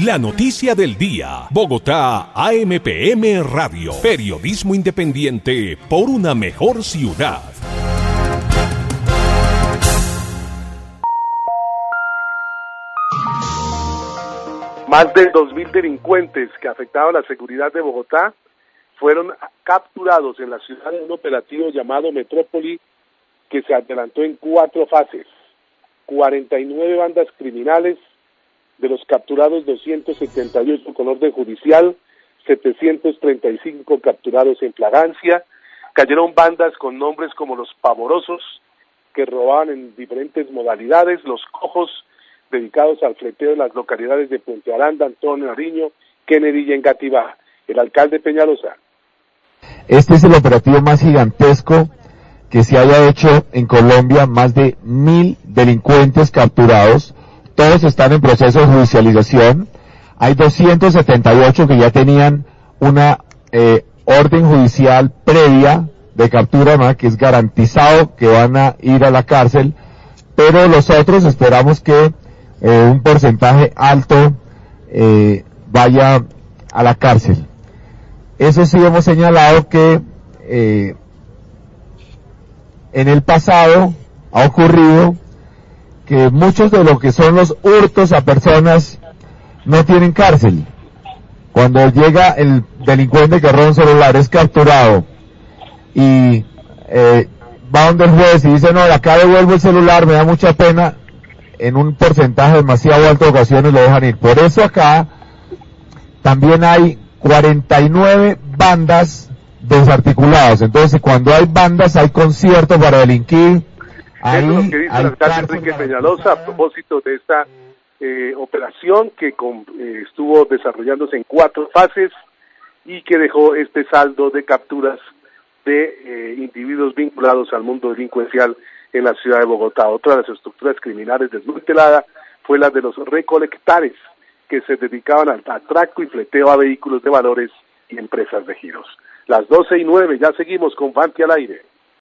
La noticia del día. Bogotá, AMPM Radio. Periodismo independiente por una mejor ciudad. Más de 2.000 delincuentes que afectaban la seguridad de Bogotá fueron capturados en la ciudad en un operativo llamado Metrópoli, que se adelantó en 4 fases. 49 bandas criminales, de los capturados 278 con orden judicial, 735 capturados en flagrancia. Cayeron bandas con nombres como los Pavorosos, que robaban en diferentes modalidades, los Cojos, dedicados al fleteo en las localidades de Puente Aranda, Antonio Nariño, Kennedy y Engativá. El alcalde Peñalosa. Este es el operativo más gigantesco que se haya hecho en Colombia, más de 1.000 delincuentes capturados, todos están en proceso de judicialización, hay 278 que ya tenían una orden judicial previa de captura, ¿no?, que es garantizado que van a ir a la cárcel, pero los otros esperamos que un porcentaje alto vaya a la cárcel. Eso sí, hemos señalado que en el pasado ha ocurrido que muchos de lo que son los hurtos a personas no tienen cárcel. Cuando llega el delincuente que roba un celular, es capturado y va donde el juez y dice, no, acá devuelvo el celular, me da mucha pena, en un porcentaje demasiado alto de ocasiones lo dejan ir. Por eso acá también hay 49 bandas desarticuladas. Entonces, cuando hay bandas, hay conciertos para delinquir. Eso es lo que dice el alcalde Enrique Peñalosa a propósito de esta operación que estuvo desarrollándose en 4 fases y que dejó este saldo de capturas de individuos vinculados al mundo delincuencial en la ciudad de Bogotá. Otra de las estructuras criminales desmantelada fue la de los recolectares, que se dedicaban al atraco y fleteo a vehículos de valores y empresas de giros. Las 12:09, ya seguimos con Fanti al aire.